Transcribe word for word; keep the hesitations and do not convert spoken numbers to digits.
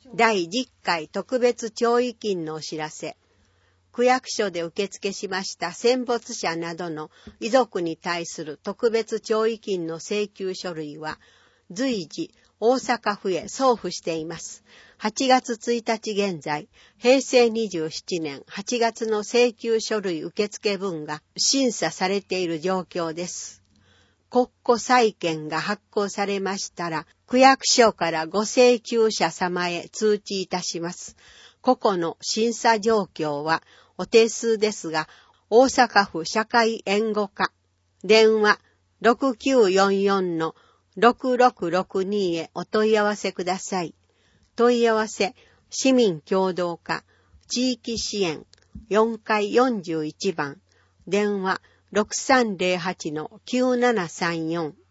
だいじゅっかい特別弔慰金のお知らせ。区役所で受付しました戦没者などの遺族に対する特別弔慰金の請求書類は随時大阪府へ送付しています。はちがつついたち現在、へいせいにじゅうななねんはちがつの請求書類受付分が審査されている状況です。国庫債券が発行されましたら、区役所からご請求者様へ通知いたします。個々の審査状況はお手数ですが、大阪府社会援護課、電話 ろくきゅうよんよんのろくろくろくに へお問い合わせください。問い合わせ、市民協働課、地域支援、よんかいよんじゅういちばん、電話 ろくさんぜろはちのきゅうななさんよん。